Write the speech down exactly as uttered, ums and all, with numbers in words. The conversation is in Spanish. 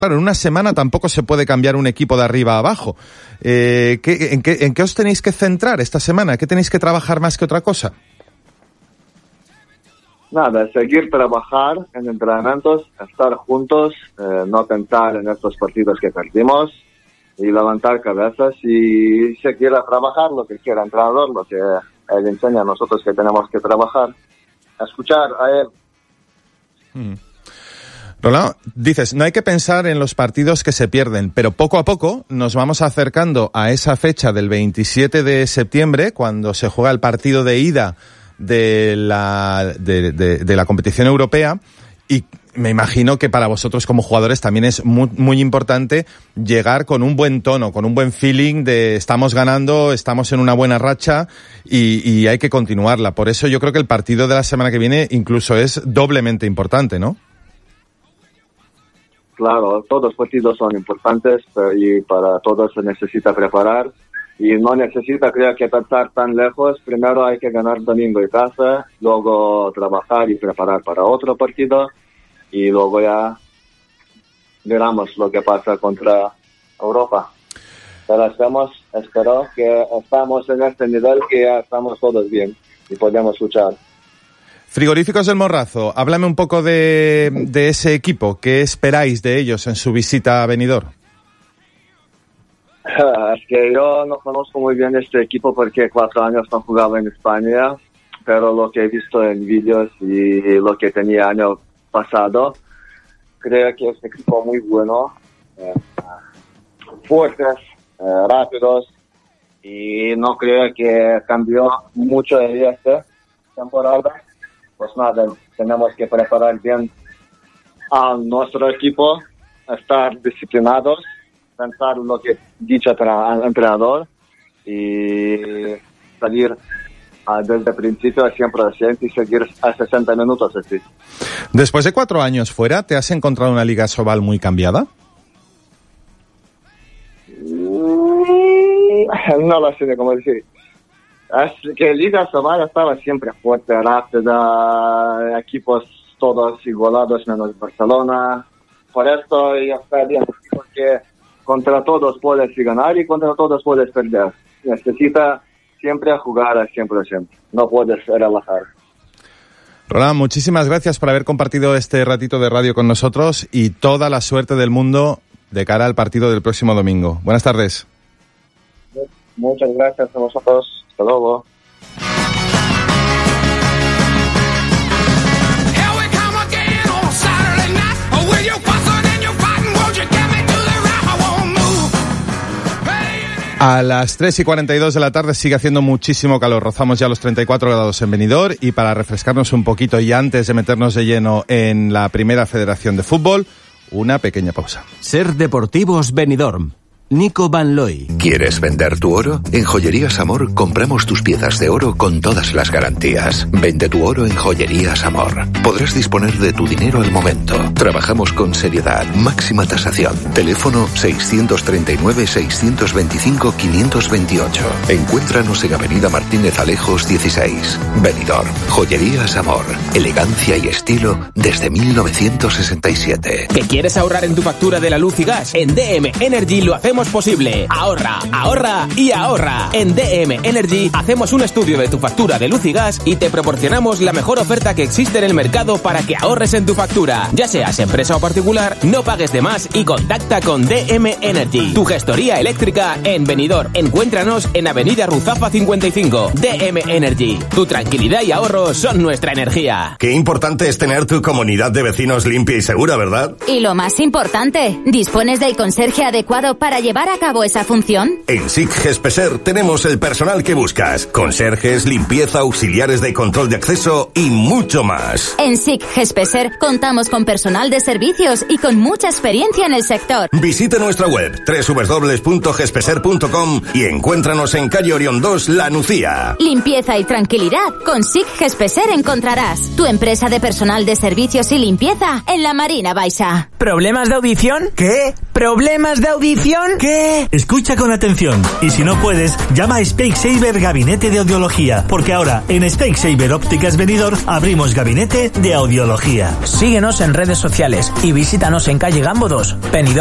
Claro, en una semana tampoco se puede cambiar un equipo de arriba a abajo. Eh, ¿qué, en, qué, ¿En qué os tenéis que centrar esta semana? ¿Qué tenéis que trabajar más que otra cosa? Nada, seguir trabajar en entrenamientos, estar juntos, eh, no pensar en estos partidos que perdimos y levantar cabezas y seguir a trabajar lo que quiera el entrenador, lo que él enseña a nosotros que tenemos que trabajar, escuchar a él. Mm. Rolando, dices, no hay que pensar en los partidos que se pierden, pero poco a poco nos vamos acercando a esa fecha del veintisiete de septiembre, cuando se juega el partido de ida de la, de, de, de la competición europea, y me imagino que para vosotros como jugadores también es muy, muy importante llegar con un buen tono, con un buen feeling de estamos ganando, estamos en una buena racha y, y hay que continuarla. Por eso yo creo que el partido de la semana que viene incluso es doblemente importante, ¿no? Claro, todos los partidos son importantes y para todos se necesita preparar y no necesita, creo que pensar tan lejos. Primero hay que ganar domingo en casa, luego trabajar y preparar para otro partido y luego ya veremos lo que pasa contra Europa. Pero estamos, espero que estamos en este nivel que ya estamos todos bien y podemos luchar. Frigoríficos del Morrazo, háblame un poco de, de ese equipo. ¿Qué esperáis de ellos en su visita a Benidorm? Es que yo no conozco muy bien este equipo porque cuatro años no jugaba en España, pero lo que he visto en vídeos y lo que tenía año pasado, creo que es un equipo muy bueno, eh, fuertes, eh, rápidos, y no creo que cambió mucho en esta temporada. Pues nada, tenemos que preparar bien a nuestro equipo, estar disciplinados, pensar lo que ha dicho el entrenador y salir uh, desde el principio al cien por ciento y seguir a sesenta minutos así. Después de cuatro años fuera, ¿te has encontrado una Liga Sobal muy cambiada? No lo sé cómo decir. Es que Liga Sobal estaba siempre fuerte, rápida, equipos todos igualados menos Barcelona. Por esto ya está bien, porque contra todos puedes ganar y contra todos puedes perder. Necesita siempre jugar al cien por ciento, no puedes relajar. Roland, muchísimas gracias por haber compartido este ratito de radio con nosotros y toda la suerte del mundo de cara al partido del próximo domingo. Buenas tardes. Muchas gracias a vosotros. Hasta luego. A las tres y cuarenta y dos de la tarde sigue haciendo muchísimo calor. Rozamos ya los treinta y cuatro grados en Benidorm y para refrescarnos un poquito y antes de meternos de lleno en la Primera Federación de Fútbol, una pequeña pausa. Ser Deportivos Benidorm. Nico Van Looy. ¿Quieres vender tu oro? En Joyerías Amor compramos tus piezas de oro con todas las garantías. Vende tu oro en Joyerías Amor. Podrás disponer de tu dinero al momento. Trabajamos con seriedad, máxima tasación. Teléfono seiscientos treinta y nueve, seiscientos veinticinco, quinientos veintiocho. Encuéntranos en Avenida Martínez Alejos dieciséis. Benidorm. Joyerías Amor. Elegancia y estilo desde mil novecientos sesenta y siete. ¿Que quieres ahorrar en tu factura de la luz y gas? En D M Energy lo hacemos posible. Ahorra, ahorra y ahorra. En D M Energy hacemos un estudio de tu factura de luz y gas y te proporcionamos la mejor oferta que existe en el mercado para que ahorres en tu factura. Ya seas empresa o particular, no pagues de más y contacta con D M Energy, tu gestoría eléctrica en Benidorm. Encuéntranos en Avenida Ruzafa cincuenta y cinco. D M Energy, tu tranquilidad y ahorro son nuestra energía. Qué importante es tener tu comunidad de vecinos limpia y segura, ¿verdad? Y lo más importante, ¿dispones del conserje adecuado para llevar llevar a cabo esa función? En S I C Gespeser tenemos el personal que buscas. Conserjes, limpieza, auxiliares de control de acceso y mucho más. En S I C Gespeser contamos con personal de servicios y con mucha experiencia en el sector. Visita nuestra web doble u doble u doble u punto gespeser punto com y encuéntranos en calle Orión dos, La Nucía. Limpieza y tranquilidad con S I C Gespeser encontrarás. Tu empresa de personal de servicios y limpieza en la Marina Baixa. ¿Problemas de audición? ¿Qué? ¿Problemas de audición? ¿Qué? Escucha con atención. Y si no puedes, llama a Specsavers Gabinete de Audiología. Porque ahora, en Specsavers Ópticas Benidorm, abrimos Gabinete de Audiología. Síguenos en redes sociales y visítanos en calle Gambo dos, Benidorm.